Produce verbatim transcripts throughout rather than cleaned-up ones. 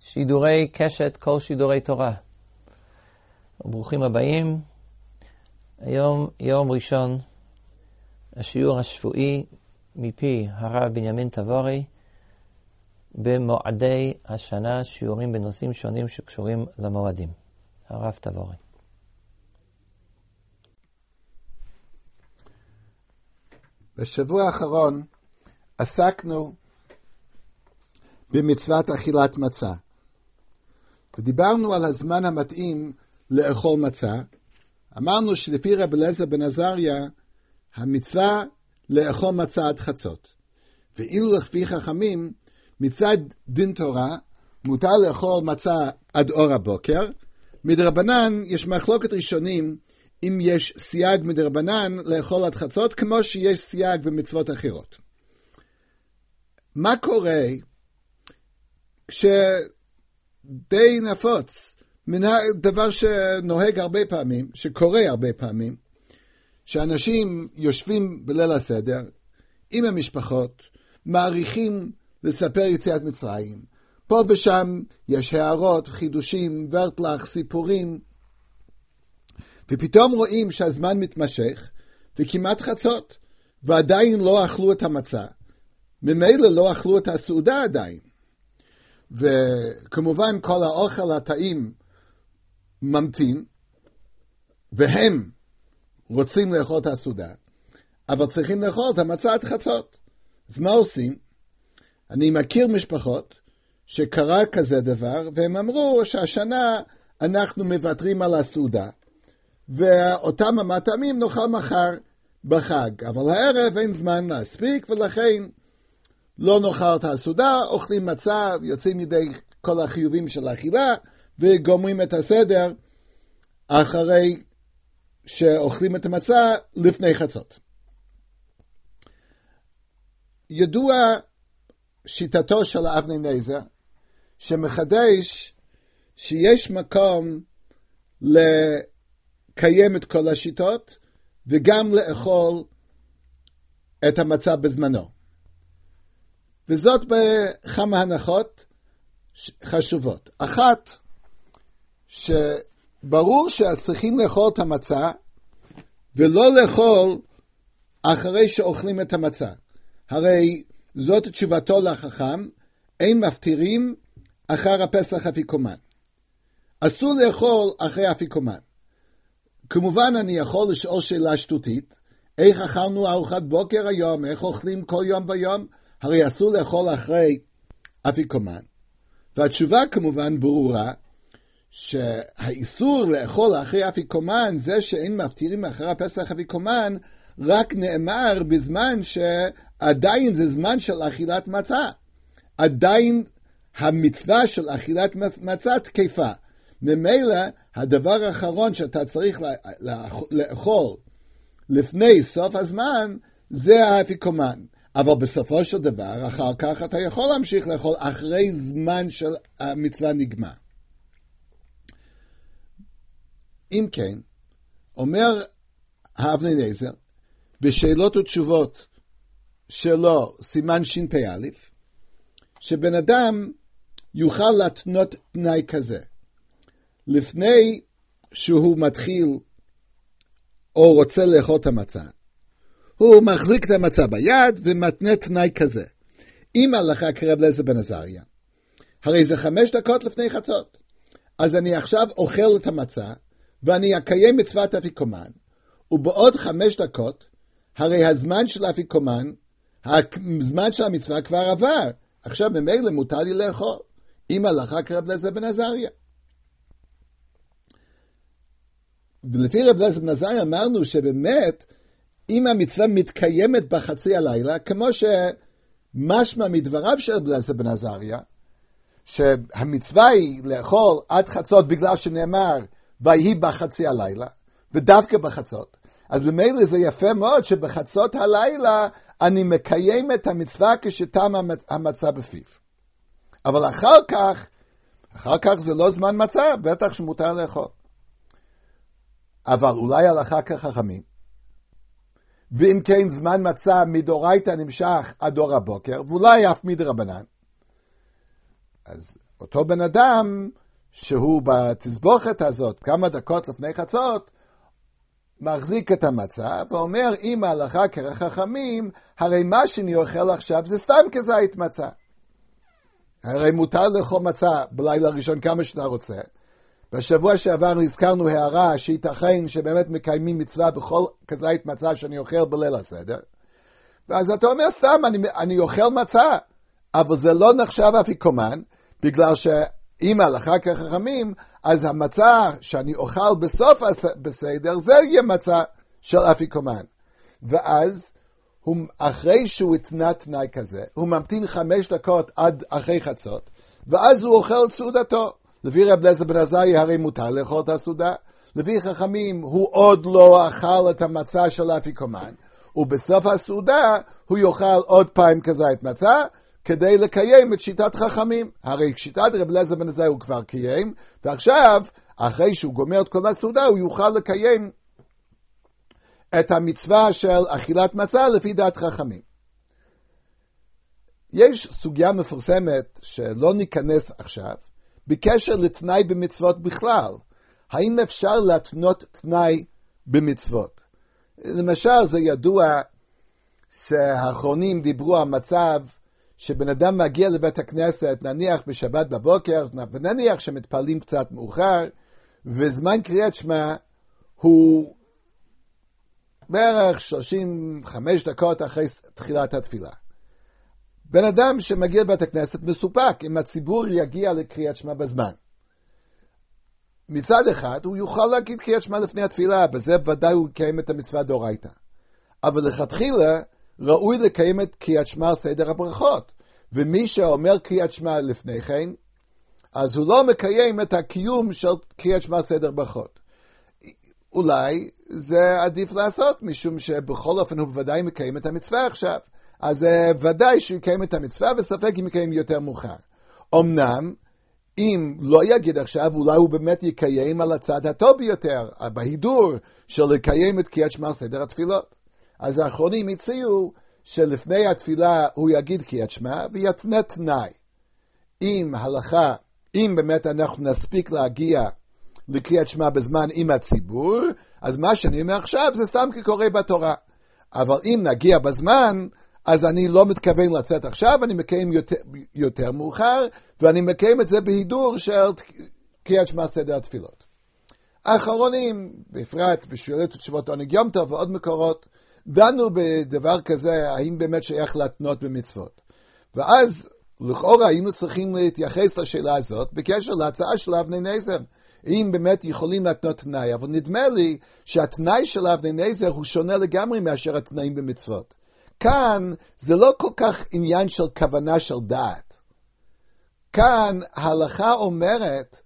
שידורי קשת, כל שידורי תורה. ברוכים הבאים. היום יום ראשון, השיעור השבועי מפי הרב בנימין תבורי במועדי השנה, שיעורים בנושאים שונים שקשורים למועדים. הרב תבורי. בשבוע האחרון עסקנו במצוות אכילת מצה, ודיברנו על הזמן המתאים לאכול מצה. אמרנו שלפי רב אליעזר בן עזריה, המצווה לאכול מצה עד חצות, ואילו לפי חכמים, מצד דין תורה, מותר לאכול מצה עד אור הבוקר. מדרבנן יש מחלוקת ראשונים אם יש סייג מדרבנן לאכול עד חצות, כמו שיש סייג במצוות אחרות. מה קורה כשדי נפוץ, מן הדבר שנוהג הרבה פעמים, שקורה הרבה פעמים, שאנשים יושבים בליל הסדר עם המשפחות, מעריכים לספר יציאת מצרים, פה ושם יש הערות, חידושים, ורטלח, סיפורים, ופתאום רואים שהזמן מתמשך, וכמעט חצות, ועדיין לא אכלו את המצה, ממילא לא אכלו את הסעודה עדיין. וכמובן כל האוכל הטעים ממתין, והם רוצים לאכול את הסעודה, אבל צריכים לאכול את המצה עד חצות. אז מה עושים? אני מכיר משפחות שקרה כזה דבר, והם אמרו שהשנה אנחנו מוותרים על הסעודה, ואותם המטעמים נאכל מחר בחג, אבל הערב אין זמן להספיק, ולכן לא נאכל את הסעודה, אוכלים מצה, יוצאים ידי כל החיובים של האכילה, וגומרים את הסדר אחרי שאוכלים את המצה לפני חצות. ידוע שיטתו של אבני נזר, שמחדש שיש מקום לקיים את כל השיטות, וגם לאכול את המצה בזמנו. וזאת בכמה הנחות חשובות. אחת, שברור שצריכים לאכול את המצה, ולא לאכול אחרי שאוכלים את המצה. הרי זאת תשובתו לחכם, אין מפטירים אחר הפסח אפיקומן. אסור לאכול אחרי אפיקומן. כמובן אני יכול לשאול שאלה שטותית, איך אכלנו ארוחת בוקר היום, איך אוכלים כל יום ויום? הרי אסור לאכול אחרי אפיקומן. והתשובה כמובן ברורה, שהאיסור לאכול אחרי אפיקומן, זה שאין מפטירים אחרי הפסח אפיקומן, רק נאמר בזמן שעדיין זה זמן של אכילת מצה. עדיין המצווה של אכילת מצה תקפה. ממילא הדבר האחרון שאתה צריך לאכול לפני סוף הזמן, זה האפיקומן. אבל בסופו של דבר, אחר כך אתה יכול להמשיך לאכול אחרי זמן של המצווה נגמר. אם כן, אומר האבני נזר, בשאלות ותשובות שלו, סימן שין פי א', שבן אדם יוכל להתנות תנאי כזה. לפני שהוא מתחיל או רוצה לאכול את המצה, הוא מחזיק את המצה ביד ומתנה תנאי כזה. אם הלכה כרב אליעזר בן עזריה, הרי זה חמש דקות לפני חצות, אז אני עכשיו אוכל את המצה, ואני אקיים מצוות אפיקומן, ובעוד חמש דקות, הרי הזמן של אפיקומן, הזמן של המצווה כבר עבר, עכשיו ממילא מותר לי לאכול. אם הלכה כרב אליעזר בן עזריה. ולפי רב אליעזר בן עזריה אמרנו שבאמת, אם המצווה מתקיימת בחצי הלילה, כמו שמשמע מדבריו של רב אליעזר בן עזריה, שהמצווה היא לאכול עד חצות בגלל שנאמר, ויהי בחצי הלילה, ודווקא בחצות. אז במילא זה יפה מאוד שבחצות הלילה אני מקיים את המצווה כשתם המצה בפיו. אבל אחר כך, אחר כך זה לא זמן מצה, בטח שמותר לאכול. אבל אולי הלכה כחכמים, ואם כן זמן מצה מדורייתא נמשך עד אור הבוקר, ואולי אף מדרבנן. אז אותו בן אדם שהוא בתסבוכת הזאת כמה דקות לפני חצות, מחזיק את המצה ואומר, אם ההלכה כחכמים, הרי מה שאני אוכל עכשיו זה סתם כזית מצה. הרי מותר לאכול מצה בלילה הראשון כמה שאתה רוצה. בשבוע שעבר נזכרנו הערה שייתכן שבאמת מקיימים מצווה בכל כזית מצה שאני אוכל בליל הסדר. ואז אתה אומר, סתם, אני, אני אוכל מצה, אבל זה לא נחשב אפיקומן, בגלל שאם ההלכה כחכמים, אז המצה שאני אוכל בסוף בסדר, זה יהיה מצה של אפיקומן. ואז, הוא, אחרי שהוא התנה תנאי כזה, הוא ממתין חמש דקות עד אחרי חצות, ואז הוא אוכל את סעודתו. לפי רב אליעזר בן עזריה הרי מותר לאכול את הסעודה, לפי חכמים הוא עוד לא אכל את המצה של אפיקומן, ובסוף הסעודה הוא יאכל עוד פעם כזית מצה, כדי לקיים את שיטת חכמים. הרי שיטת רב אליעזר בן עזריה הוא כבר קיים, ועכשיו, אחרי שהוא גומר את כל הסעודה, הוא יוכל לקיים את המצווה של אכילת מצה לפי דעת חכמים. יש סוגיה מפורסמת שלא ניכנס עכשיו, בקשר לתנאי במצוות בכלל. האם אפשר להתנות תנאי במצוות? למשל, זה ידוע שהאחרונים דיברו על מצב שבן אדם מגיע לבית הכנסת, נניח בשבת בבוקר, ונניח שמתפעלים קצת מאוחר, וזמן קריאת שמע הוא בערך שלושים וחמש דקות אחרי תחילת התפילה. בן אדם שמגיע לבית הכנסת מסופק אם הציבור יגיע לקריאת שמע בזמן. מצד אחד הוא יוכל להגיד קריאת שמע לפני התפילה, בזה ודאי הוא יקיים את המצווה דאורייתא. אבל לכתחילה ראוי לקיים את קריאת שמע סדר הברכות. ומי שאומר קריאת שמע לפני כן, אז הוא לא מקיים את הקיום של קריאת שמע סדר ברכות. אולי זה עדיף לעשות, משום שבכל אופן הוא בוודאי מקיים את המצווה עכשיו. אז ודאי שהוא יקיים את המצווה, וספק אם יקיים יותר מאוחר. אמנם, אם לא יגיד עכשיו, אולי הוא באמת יקיים על הצד הטוב ביותר, בהידור של לקיים את קריאת שמע סדר התפילות. אז האחרונים הציעו שלפני התפילה הוא יגיד קריאת שמע ויתנה תנאי. אם הלכה, אם באמת אנחנו נספיק להגיע לקריאת שמע בזמן עם הציבור, אז מה שאני אומר עכשיו זה סתם כקורא בתורה. אבל אם נגיע בזמן, אז אני לא מתכוון לצאת עכשיו, אני מקיים יותר, יותר מאוחר, ואני מקיים את זה בהידור של קריאת שמע סדר התפילות. האחרונים, בפרט בשאלות ותשובות עונג יום טוב ועוד מקורות, דנו בדבר כזה, האם באמת שייך להתנות במצוות. ואז, לכאורה, היינו צריכים להתייחס לשאלה הזאת, בקשר להצעה של אבני נזר. אם באמת יכולים להתנות תנאי, אבל נדמה לי שהתנאי של אבני נזר הוא שונה לגמרי מאשר התנאים במצוות. כאן זה לא כל כך עניין של כוונה של דעת. כאן ההלכה אומרת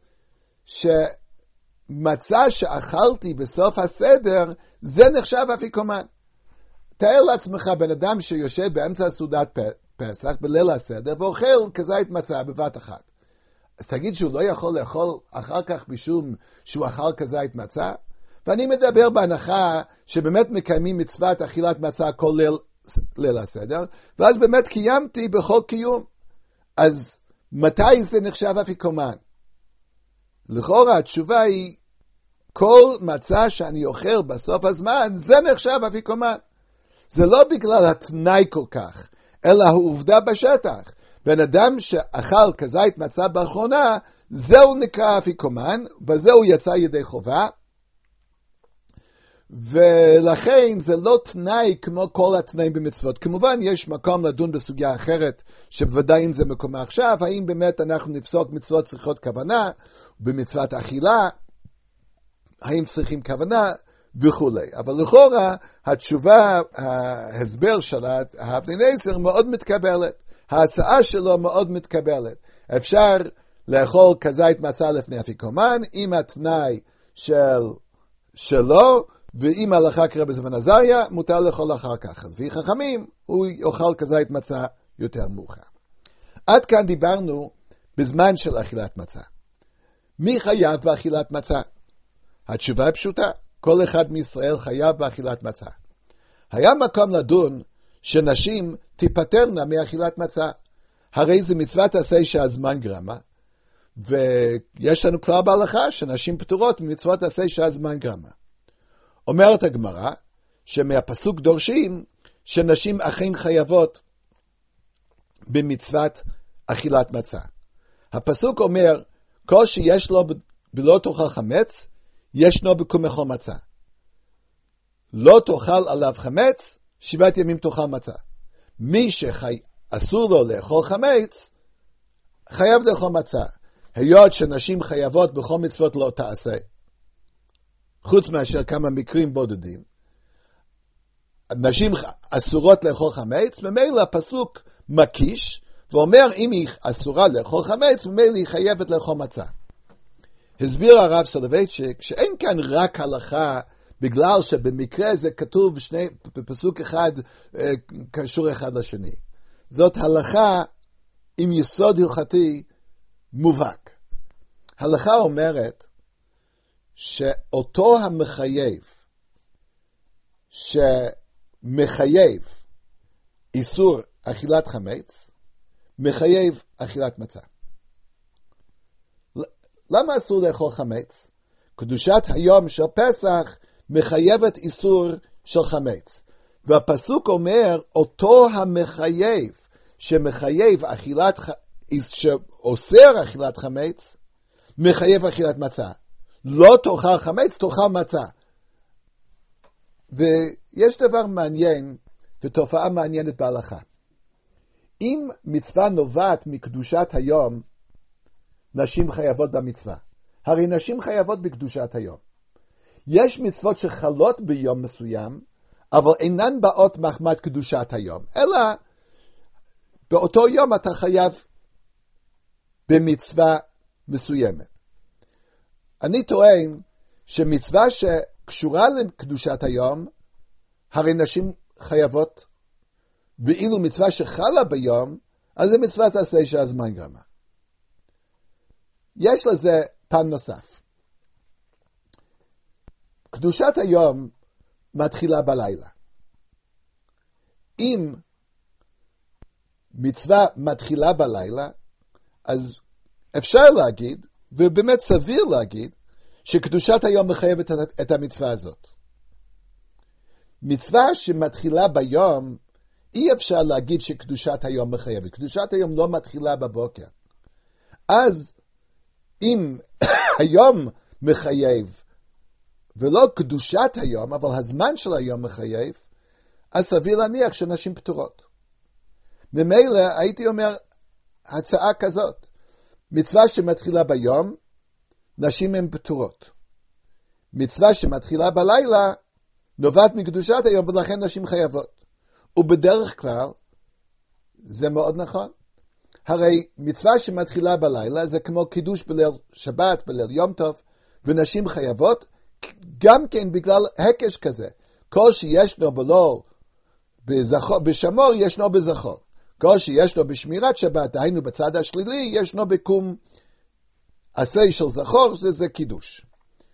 שמצה שאכלתי בסוף הסדר, זה נחשב אפיקומן. תאר לעצמך בן אדם שיושב באמצע סעודת פסח בליל הסדר ואוכל כזית מצה בבת אחת. אז תגיד שהוא לא יכול לאכול אחר כך משום שהוא אכל כזית מצה? ואני מדבר בהנחה שבאמת מקיימים מצוות אכילת מצה כל ליל, ליל הסדר, ואז באמת קיימתי בכל קיום. אז מתי זה נחשב אפיקומן? לכאורה התשובה היא, כל מצה שאני אוכל בסוף הזמן, זה נחשב אפיקומן. זה לא בגלל התנאי כל כך, אלא העובדה בשטח. בן אדם שאכל כזית מצה באחרונה, זהו נקרא אפיקומן, בזה הוא יצא ידי חובה, ולכן זה לא תנאי כמו כל התנאים במצוות. כמובן יש מקום לדון בסוגיה אחרת, שבוודאי אם זה מקומה עכשיו, האם באמת אנחנו נפסוק מצוות צריכות כוונה, במצוות אכילה, האם צריכים כוונה, וכו'. אבל לכאורה, התשובה, ההסבר של אבני נזר מאוד מתקבלת. ההצעה שלו מאוד מתקבלת. אפשר לאכול כזית מצה לפני אפיקומן, עם התנאי של, שלו, ואם הלכה קרה בזמן עזריה, מותר לאכול אחר כך. לפי חכמים, הוא יאכל כזית מצה יותר מאוחר. עד כאן דיברנו בזמן של אכילת מצה. מי חייב באכילת מצה? התשובה היא פשוטה. כל אחד מישראל חייב באכילת מצה. היה מקום לדון שנשים תיפטרנה מאכילת מצה. הרי זה מצוות עשה שהזמן גרמה, ויש לנו כלל בהלכה שנשים פטורות ממצוות עשה שהזמן גרמה. אומרת הגמרא שמהפסוק דורשים שנשים אכן חייבות במצוות אכילת מצה. הפסוק אומר, כל שיש לו בלא תאכל חמץ, ישנו בקומך מצה. לא תאכל עליו חמץ, שבעת ימים תאכל מצה. מי שאסור לו לאכול חמץ, חייב לאכול מצה. היות שנשים חייבות בכל מצוות לא תעשה, חוץ מאשר כמה מקרים בודדים, נשים אסורות לאכול חמץ, ממילא הפסוק מקיש, ואומר אם היא אסורה לאכול חמץ, ממילא היא חייבת לאכול מצה. הסביר הרב סולובייצ'יק שאין כאן רק הלכה, בגלל שבמקרה זה כתוב שני, בפסוק אחד קשור אחד לשני. זאת הלכה עם יסוד הלכתי מובהק. הלכה אומרת שאותו המחייב, שמחייב איסור אכילת חמץ, מחייב אכילת מצה. למה אסור לאכול חמץ? קדושת היום של פסח מחייבת איסור של חמץ. והפסוק אומר, אותו המחייב, שמחייב אכילת, שאוסר אכילת חמץ, מחייב אכילת מצה. לא תאכל חמץ, תאכל מצה. ויש דבר מעניין, ותופעה מעניינת בהלכה. אם מצווה נובעת מקדושת היום, נשים חייבות במצווה. הרי נשים חייבות בקדושת היום. יש מצוות שחלות ביום מסוים, אבל אינן באות מחמת קדושת היום, אלא באותו יום אתה חייב במצווה מסוימת. אני טוען שמצווה שקשורה לקדושת היום, הרי נשים חייבות, ואילו מצווה שחלה ביום, אז זה מצוות עשה שהזמן גרמה. יש לזה פן נוסף. קדושת היום מתחילה בלילה. אם מצווה מתחילה בלילה, אז אפשר להגיד, ובאמת סביר להגיד, שקדושת היום מחייבת את המצווה הזאת. מצווה שמתחילה ביום, אי אפשר להגיד שקדושת היום מחייבת. קדושת היום לא מתחילה בבוקר. אז אם היום מחייב, ולא קדושת היום, אבל הזמן של היום מחייב, אז סביר להניח שנשים פטורות. ממילא הייתי אומר הצעה כזאת, מצווה שמתחילה ביום, נשים הן פטורות. מצווה שמתחילה בלילה, נובעת מקדושת היום, ולכן נשים חייבות. ובדרך כלל, זה מאוד נכון. הרי מצווה שמתחילה בלילה, זה כמו קידוש בליל שבת, בליל יום טוב, ונשים חייבות, גם כן בגלל הקש כזה. כל שישנו בלא בזכור, בשמור ישנו בזכור. כל שישנו בשמירת שבת, היינו בצד השלילי, ישנו בקום עשה של זכור, זה, זה קידוש.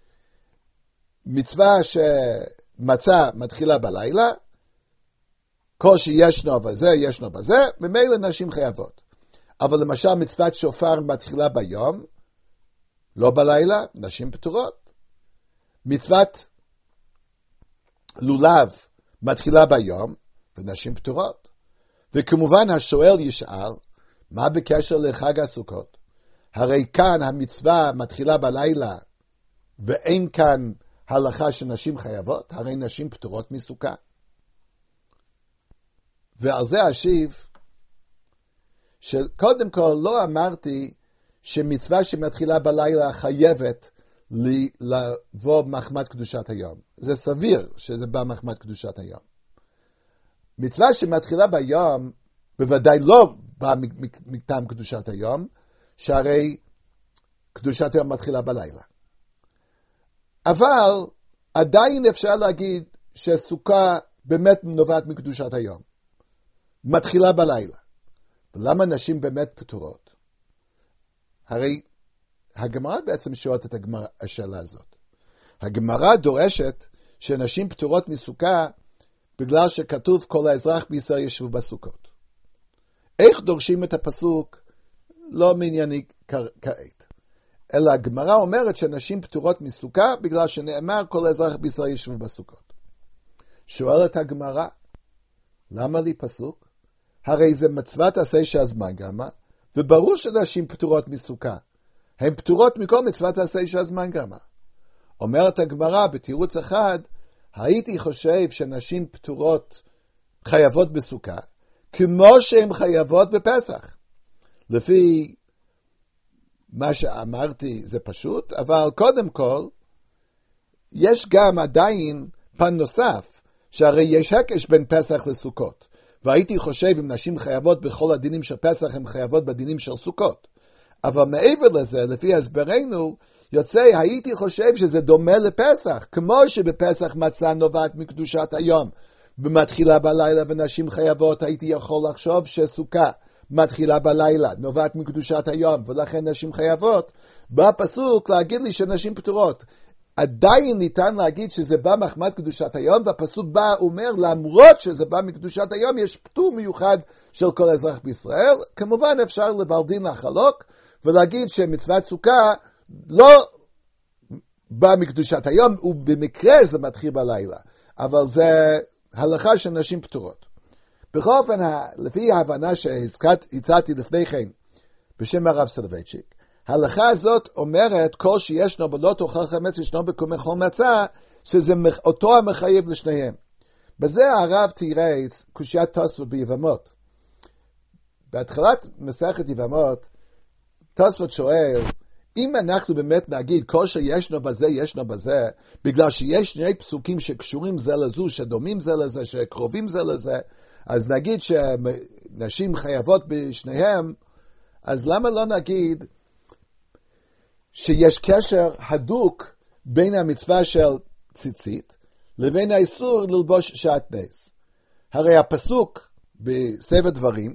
מצווה שמצה מתחילה בלילה, כל שישנו בזה, ישנו בזה, ממילא נשים חייבות. אבל למשל מצוות שופר מתחילה ביום, לא בלילה, נשים פטורות. מצוות לולב מתחילה ביום, ונשים פטורות. וכמובן השואל ישאל, מה בקשר לחג הסוכות? הרי כאן המצווה מתחילה בלילה, ואין כאן הלכה שנשים חייבות, הרי נשים פטורות מסוכה. ועל זה אשיב, שקודם כל לא אמרתי שמצווה שמתחילה בלילה חייבת לבוא מחמת קדושת היום. זה סביר שזה בא מחמת קדושת היום. מצווה שמתחילה ביום, בוודאי לא בא מטעם קדושת היום, שהרי קדושת היום מתחילה בלילה. אבל עדיין אפשר להגיד שסוכה באמת נובעת מקדושת היום. מתחילה בלילה. ולמה נשים באמת פטורות? הרי הגמרא בעצם שואלת את הגמרא, השאלה הזאת. הגמרא דורשת שנשים פטורות מסוכה בגלל שכתוב כל האזרח בישראל ישוב בסוכות. איך דורשים את הפסוק? לא מענייני כעת. אלא הגמרא אומרת שנשים פטורות מסוכה, בגלל שנאמר כל אזרח בישראל ישבו בסוכות. שואלת הגמרא, למה לי פסוק? הרי זה מצוות עשה שהזמן גרמה, וברור שנשים פטורות מסוכה. הן פטורות מכל מצוות עשה שהזמן גרמה. אומרת הגמרא בתירוץ אחד, הייתי חושב שנשים פטורות חייבות בסוכה, כמו שהן חייבות בפסח. לפי מה שאמרתי זה פשוט, אבל קודם כל, יש גם עדיין פן נוסף, שהרי יש הקש בין פסח לסוכות. והייתי חושב אם נשים חייבות בכל הדינים של פסח, הן חייבות בדינים של סוכות. אבל מעבר לזה, לפי הסברנו, יוצא, הייתי חושב שזה דומה לפסח, כמו שבפסח מצה נובעת מקדושת היום, ומתחילה בלילה ונשים חייבות, הייתי יכול לחשוב שסוכה מתחילה בלילה, נובעת מקדושת היום, ולכן נשים חייבות, בפסוק להגיד לי שנשים פטורות. עדיין ניתן להגיד שזה בא מחמת קדושת היום, והפסוק בא אומר, למרות שזה בא מקדושת היום, יש פטור מיוחד של כל אזרח בישראל. כמובן אפשר לבלדין לחלוק, ולהגיד שמצוות סוכה לא בא מקדושת היום, ובמקרה זה מתחיל בלילה. אבל זה הלכה של נשים פטורות. בכל אופן, לפי ההבנה שהצעתי לפני כן, בשם הרב סולובייצ'יק, ההלכה הזאת אומרת, כל שישנו בלא תאכל חמץ, ישנו בכל מצה, שזה אותו המחייב לשניהם. בזה הרב תירץ קושיית תוספות ביבמות. בהתחלת מסכת יבמות, תוספות שואל, אם אנחנו באמת נגיד, כל שישנו בזה, ישנו בזה, בגלל שיש שני פסוקים שקשורים זה לזו, שדומים זה לזה, שקרובים זה לזה, אז נגיד שנשים חייבות בשניהם, אז למה לא נגיד שיש קשר הדוק בין המצווה של ציצית לבין האיסור ללבוש שעטנז? הרי הפסוק בספר דברים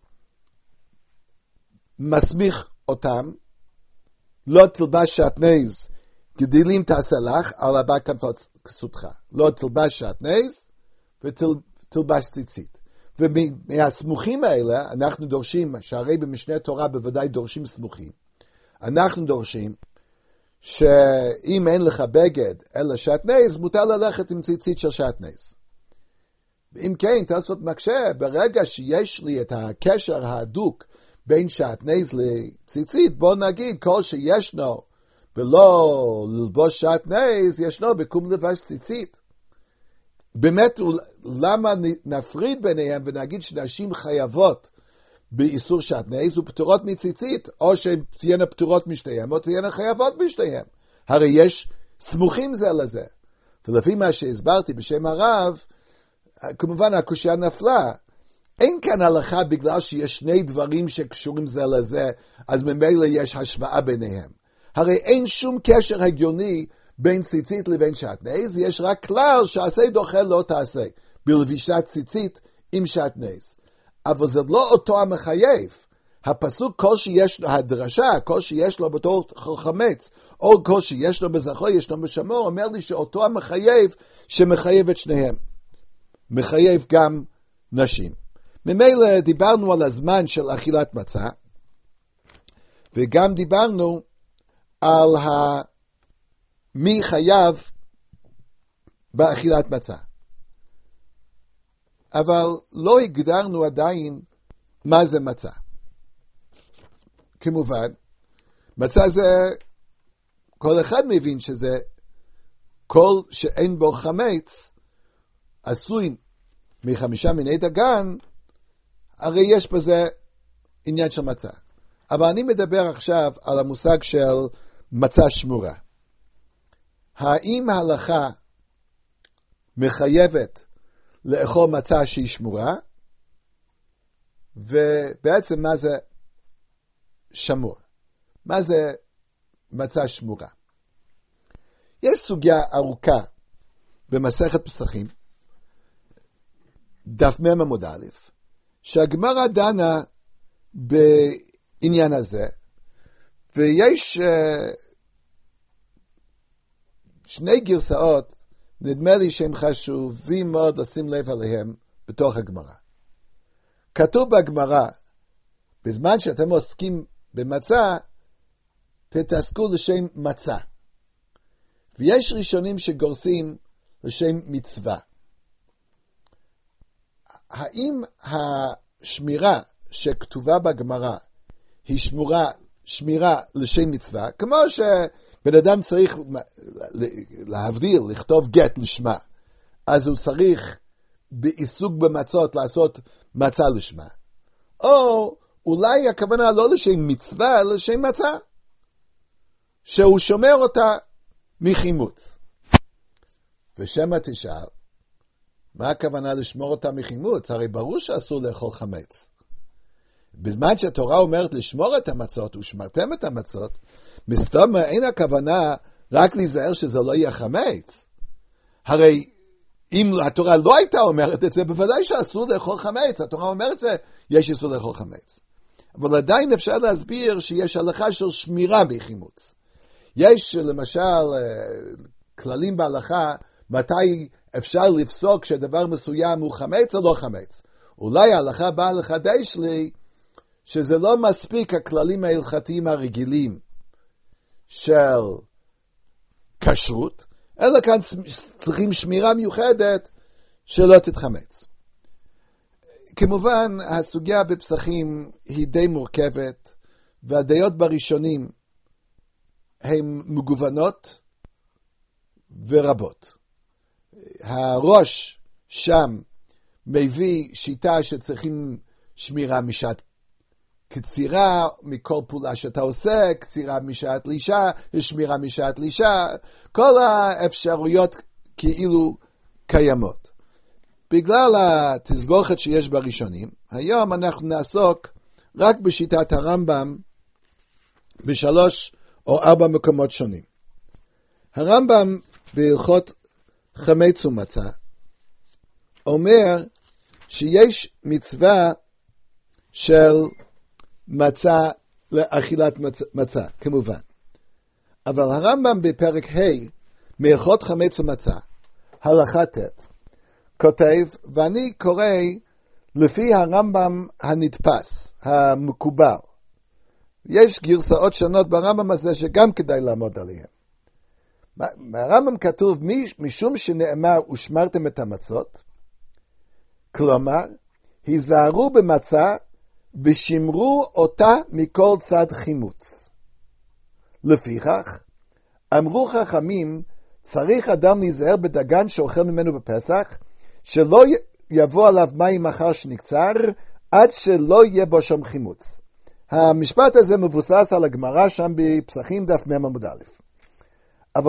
מסמיך אותם, לא תלבש שעטנז, גדילים תעשה לך, על הבא כנפות כסותך. לא תלבש שעטנז ותלבש ציצית. ומהסמוכים האלה אנחנו דורשים, שהרי במשנה תורה בוודאי דורשים סמוכים, אנחנו דורשים שאם אין לך בגד אלא שעטנז, מותר ללכת עם ציצית של שעטנז. אם כן, תוספות מקשה, ברגע שיש לי את הקשר ההדוק בין שעטנז לציצית, בוא נגיד, כל שישנו ולא ללבוש שעטנז, ישנו בקום לבש ציצית. באמת, למה נפריד ביניהם ונגיד שנשים חייבות באיסור שעטנז ופטורות מציצית, או שהן תהיינה פטורות משתיהם, או תהיינה חייבות בשתיהם? הרי יש סמוכים זה לזה. ולפי מה שהסברתי בשם הרב, כמובן הקושיה נפלה. אין כאן הלכה בגלל שיש שני דברים שקשורים זה לזה, אז ממילא יש השוואה ביניהם. הרי אין שום קשר הגיוני בין ציצית לבין שעטנז, יש רק כלל שעשה דוחה לא תעשה, בלבישת ציצית עם שעטנז. אבל זה לא אותו המחייב. הפסוק כל שיש לו, הדרשה, כל שיש לו בתור חמץ, או כל שיש לו בזכור, יש לו בשמור, אומר לי שאותו המחייב שמחייב את שניהם. מחייב גם נשים. ממילא דיברנו על הזמן של אכילת מצה, וגם דיברנו על ה... מי חייב באכילת מצה. אבל לא הגדרנו עדיין מה זה מצה. כמובן, מצה זה, כל אחד מבין שזה כל שאין בו חמץ, עשוי מחמישה מיני דגן, הרי יש בזה עניין של מצה. אבל אני מדבר עכשיו על המושג של מצה שמורה. האם ההלכה מחייבת לאכול מצה שהיא שמורה? ובעצם מה זה שמור? מה זה מצה שמורה? יש סוגיה ארוכה במסכת פסחים, דף מ' עמוד א', שהגמרא דנה בעניין הזה, ויש uh, שני גרסאות, נדמה לי שהם חשובים מאוד לשים לב עליהם בתוך הגמרא. כתוב בגמרא, בזמן שאתם עוסקים במצה, תתעסקו לשם מצה. ויש ראשונים שגורסים לשם מצווה. האם השמירה שכתובה בגמרא היא שמורה, שמירה לשם מצווה, כמו שבן אדם צריך להבדיל, לכתוב גט לשמה, אז הוא צריך בעיסוק במצות לעשות מצה לשמה. או אולי הכוונה לא לשם מצווה, אלא לשם מצה, שהוא שומר אותה מחימוץ. ושמה תשאל, מה הכוונה לשמור אותה מחימוץ? הרי ברור שאסור לאכול חמץ. בזמן שהתורה אומרת לשמור את המצות, ושמרתם את המצות, מסתום אין הכוונה רק להיזהר שזה לא יהיה חמץ. הרי אם התורה לא הייתה אומרת את זה, בוודאי שאסור לאכול חמץ. התורה אומרת שיש איסור לאכול חמץ. אבל עדיין אפשר להסביר שיש הלכה של שמירה מחימוץ. יש למשל כללים בהלכה, מתי אפשר לפסוק שדבר מסוים הוא חמץ או לא חמץ. אולי ההלכה באה לחדש לי שזה לא מספיק הכללים ההלכתיים הרגילים של כשרות, אלא כאן צריכים שמירה מיוחדת שלא תתחמץ. כמובן, הסוגיה בפסחים היא די מורכבת, והדעות בראשונים הן מגוונות ורבות. הראש שם מביא שיטה שצריכים שמירה משעת קצירה, מכל פעולה שאתה עושה, קצירה משעת לישה, שמירה משעת לישה, כל האפשרויות כאילו קיימות. בגלל התסבוכת שיש בראשונים, היום אנחנו נעסוק רק בשיטת הרמב"ם בשלוש או ארבע מקומות שונים. הרמב"ם בהלכות חמץ ומצה אומר שיש מצווה של מצה לאכילת מצה, מצה, כמובן. אבל הרמב"ם בפרק ה' מהלכות חמץ ומצה, הלכה ט', כותב, ואני קורא לפי הרמב"ם הנתפס, המקובל. יש גרסאות שונות ברמב"ם הזה שגם כדאי לעמוד עליהן. ברמב"ם כתוב, משום שנאמר ושמרתם את המצות, כלומר, היזהרו במצה ושמרו אותה מכל צד חימוץ. לפיכך, אמרו חכמים, צריך אדם להיזהר בדגן שאוכל ממנו בפסח, שלא יבוא עליו מים אחר שנקצר, עד שלא יהיה בו שום חימוץ. המשפט הזה מבוסס על הגמרא שם בפסחים דף מ' עמוד א'. אבל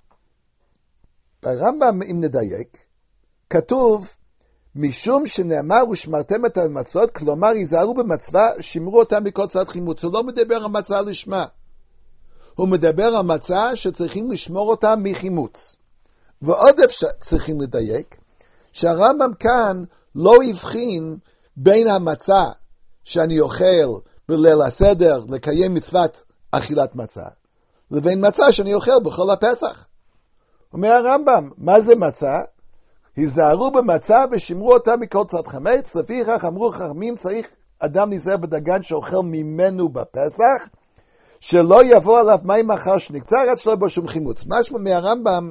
ברמב"ם, אם נדייק, כתוב, משום שנאמר ושמרתם את המצות, כלומר היזהרו במצווה, שמרו אותה מכל צד חימוץ. הוא לא מדבר על מצה לשמה. הוא מדבר על מצה שצריכים לשמור אותה מחימוץ. ועוד אפשר, צריכים לדייק, שהרמב"ם כאן לא הבחין בין המצה שאני אוכל בליל הסדר לקיים מצוות אכילת מצה, לבין מצה שאני אוכל בכל הפסח. אומר הרמב"ם, מה זה מצה? היזהרו במצה ושמרו אותה מכל צד חמץ, לפיכך אמרו חכמים צריך אדם להיזהר בדגן שאוכל ממנו בפסח, שלא יבוא עליו מים אחר שנקצר עד שלא יבוא שום חימוץ. משמע מהרמב"ם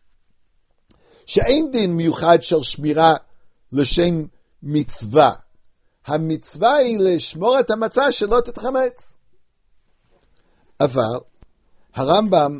שאין דין מיוחד של שמירה לשם מצווה. המצווה היא לשמור את המצה שלא תתחמץ. אבל הרמב"ם,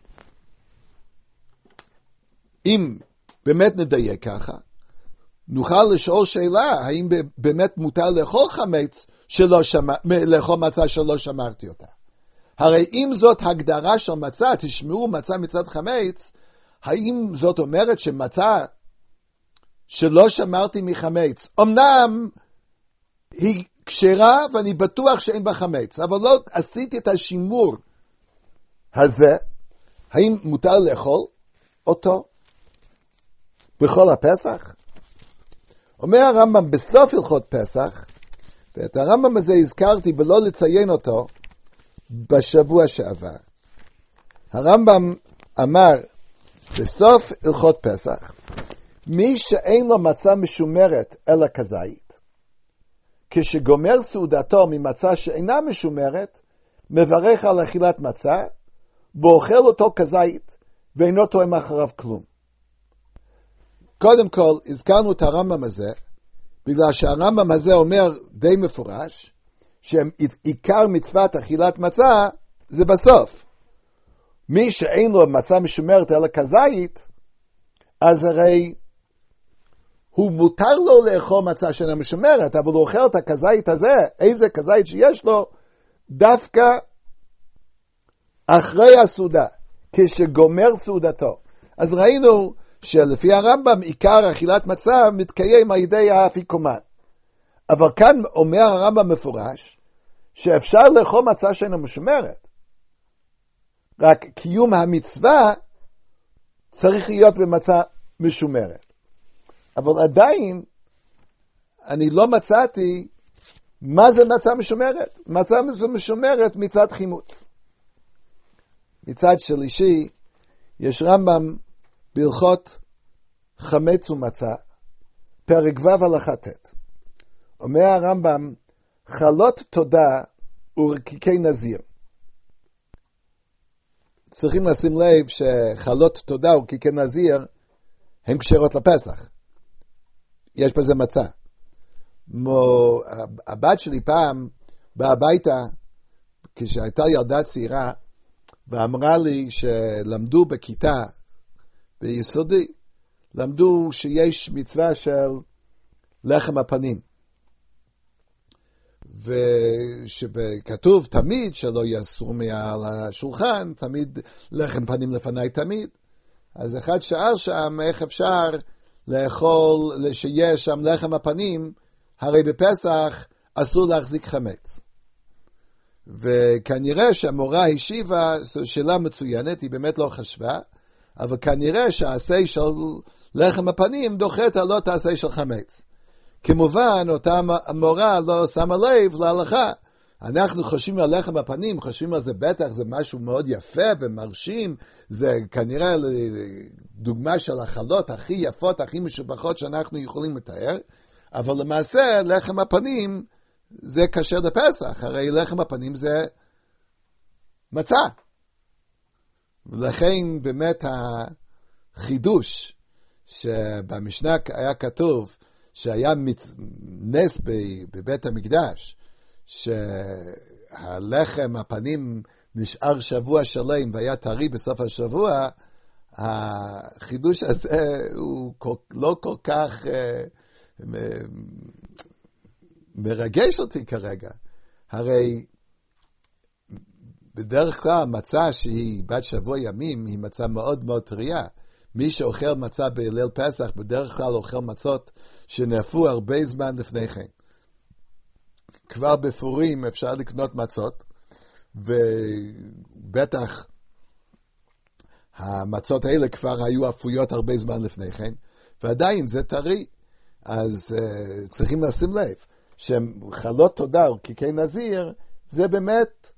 אם באמת נדייק ככה, נוכל לשאול שאלה, האם באמת מותר לאכול חמץ שלא שמר, לאכול מצה שלא שמרתי אותה. הרי אם זאת הגדרה של מצה, תשמעו מצה מצד חמץ, האם זאת אומרת שמצה שלא שמרתי מחמץ, אמנם היא כשרה ואני בטוח שאין בה חמץ, אבל לא עשיתי את השימור הזה, האם מותר לאכול אותו בכל הפסח? אומר הרמב"ם בסוף הלכות פסח, ואת הרמב"ם הזה הזכרתי ולא לציין אותו בשבוע שעבר. הרמב"ם אמר בסוף הלכות פסח, מי שאין לו מצה משומרת אלא כזית, כשגומר סעודתו ממצה שאינה משומרת, מברך על אכילת מצה, ואוכל אותו כזית, ואינו תואם אחריו כלום. קודם כל, הזכרנו את הרמב"ם הזה, בגלל שהרמב"ם הזה אומר די מפורש, שעיקר מצוות אכילת מצה זה בסוף. מי שאין לו מצה משומרת אלא כזית, אז הרי הוא מותר לו לאכול מצה שאינה משומרת, אבל הוא אוכל את הכזית הזה, איזה כזית שיש לו, דווקא אחרי הסעודה, כשגומר סעודתו. אז ראינו שלפי הרמב"ם עיקר אכילת מצה מתקיים על ידי האפיקומן. אבל כאן אומר הרמב"ם מפורש, שאפשר לאכול מצה שאינה משומרת. רק קיום המצווה צריך להיות במצה משומרת. אבל עדיין אני לא מצאתי מה זה מצה משומרת. מצה משומרת מצד חימוץ. מצד שלישי, יש רמב"ם בהלכות חמץ ומצה, פרק ו' הלכה ט'. אומר הרמב"ם, חלות תודה ורקיקי נזיר. צריכים לשים לב שחלות תודה ורקיקי נזיר הן כשרות לפסח. יש בזה מצה. מו, הבת שלי פעם באה הביתה, כשהייתה ילדה צעירה, ואמרה לי שלמדו בכיתה, ביסודי, למדו שיש מצווה של לחם הפנים. וכתוב תמיד שלא יסור מעל השולחן, תמיד לחם פנים לפני תמיד. אז אחד שאל שם איך אפשר לאכול, שיש שם לחם הפנים, הרי בפסח אסור להחזיק חמץ. וכנראה שהמורה השיבה, שאלה מצוינת, היא באמת לא חשבה, אבל כנראה שהעשה של לחם הפנים דוחה את הלא תעשה של חמץ. כמובן, אותה המורה לא שמה לב להלכה. אנחנו חושבים על לחם הפנים, חושבים על זה בטח, זה משהו מאוד יפה ומרשים, זה כנראה דוגמה של החלות הכי יפות, הכי משובחות שאנחנו יכולים לתאר, אבל למעשה לחם הפנים זה כשר לפסח, הרי לחם הפנים זה מצה. ולכן באמת החידוש שבמשנה היה כתוב שהיה נס בבית המקדש, שהלחם הפנים נשאר שבוע שלם והיה טרי בסוף השבוע, החידוש הזה הוא לא כל כך מרגש אותי כרגע. הרי בדרך כלל מצה שהיא בת שבוע ימים היא מצה מאוד מאוד טריה. מי שאוכל מצה בליל פסח בדרך כלל אוכל מצות שנאפו הרבה זמן לפני כן. כבר בפורים אפשר לקנות מצות, ובטח המצות האלה כבר היו אפויות הרבה זמן לפני כן, ועדיין זה טרי. אז uh, צריכים לשים לב שחלות תודה ורקיקי נזיר זה באמת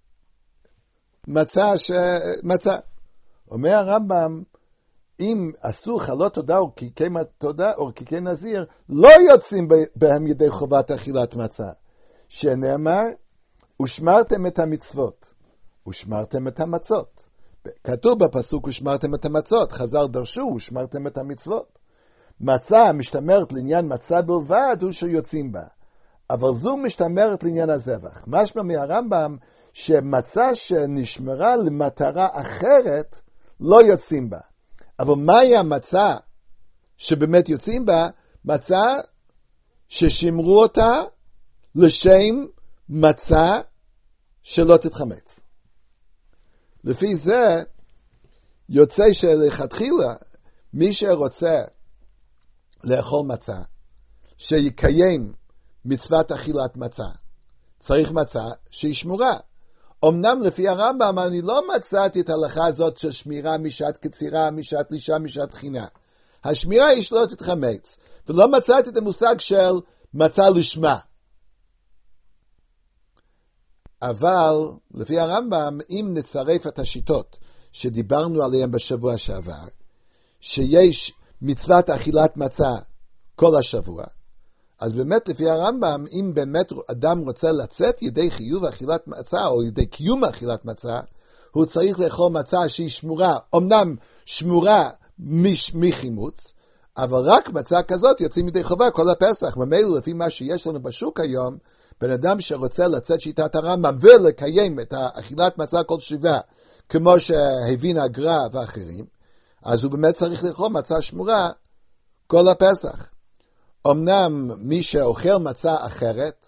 מצה ש... מצה. אומר הרמב"ם, אם עשו חלות תודה ורקיקי תודה ורקיקי נזיר, לא יוצאים בהם ידי חובת אכילת מצה. שנאמר, ושמרתם את המצוות, ושמרתם את המצות. כתוב בפסוק, ושמרתם את המצות, חז"ל דרשו, ושמרתם את המצוות. מצה משתמרת לעניין מצה בלבד, הוא שיוצאים בה. אבל זו משתמרת לעניין הזבח. משמע מהרמב"ם, שמצה שנשמרה למטרה אחרת, לא יוצאים בה. אבל מהי המצה שבאמת יוצאים בה? מצה ששימרו אותה לשם מצה שלא תתחמץ. לפי זה יוצא שלכתחילה מי שרוצה לאכול מצה, שיקיים מצוות אכילת מצה, צריך מצה שהיא שמורה. אמנם לפי הרמב"ם אני לא מצאתי את ההלכה הזאת של שמירה משעת קצירה, משעת לישה, משעת תחינה. השמירה היא שלא תתחמץ, ולא מצאתי את המושג של מצה לשמה. אבל לפי הרמב"ם, אם נצרף את השיטות שדיברנו עליהן בשבוע שעבר, שיש מצוות אכילת מצה כל השבוע, אז באמת לפי הרמב"ם, אם באמת אדם רוצה לצאת ידי חיוב אכילת מצה, או ידי קיום אכילת מצה, הוא צריך לאכול מצה שהיא שמורה, אמנם שמורה מש, מחימוץ, אבל רק מצה כזאת יוצאים ידי חובה כל הפסח. ממילא לפי מה שיש לנו בשוק היום, בן אדם שרוצה לצאת שיטת הרמב"ם ולקיים את האכילת מצה כל שבעה, כמו שהבין הגר"א ואחרים, אז הוא באמת צריך לאכול מצה שמורה כל הפסח. אמנם מי שאוכל מצה אחרת,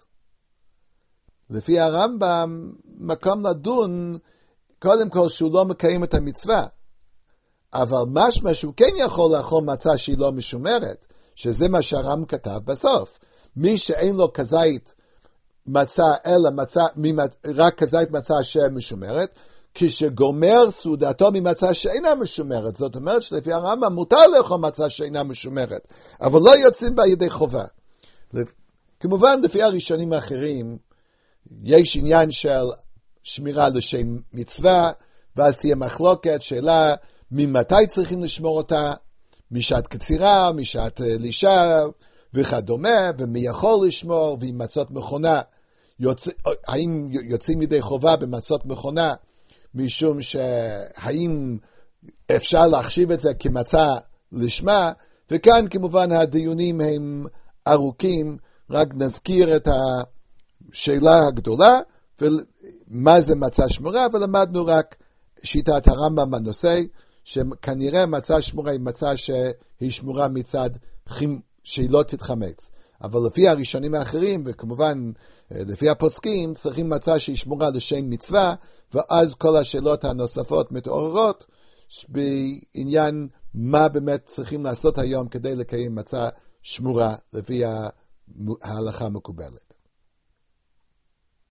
לפי הרמב"ם, מקום לדון, קודם כל שהוא לא מקיים את המצווה, אבל משמע שהוא כן יכול לאכול מצה שהיא לא משומרת, שזה מה שהרמב"ם כתב בסוף. מי שאין לו כזית מצה, אלא מצה, רק כזית מצה שמשומרת, כשגומר סעודתו ממצה שאינה משומרת. זאת אומרת שלפי הרמב"ם מותר לאכול מצה שאינה משומרת, אבל לא יוצאים בה ידי חובה. כמובן לפי הראשונים האחרים, יש עניין של שמירה לשם מצווה, ואז תהיה מחלוקת, שאלה ממתי צריכים לשמור אותה, משעת קצירה, משעת לישה וכדומה, ומי יכול לשמור, ועם מצות מכונה, יוצ... האם יוצאים ידי חובה במצות מכונה, משום שהאם אפשר להחשיב את זה כמצה לשמה, וכאן כמובן הדיונים הם ארוכים, רק נזכיר את השאלה הגדולה, ומה זה מצה שמורה, ולמדנו רק שיטת הרמב"ם בנושא, שכנראה מצה שמורה היא מצה שהיא שמורה מצד שהיא לא תתחמץ. אבל לפי הראשונים האחרים, וכמובן לפי הפוסקים, צריכים מצה שהיא שמורה לשם מצווה, ואז כל השאלות הנוספות מתעוררות בעניין מה באמת צריכים לעשות היום כדי לקיים מצה שמורה לפי ההלכה המקובלת.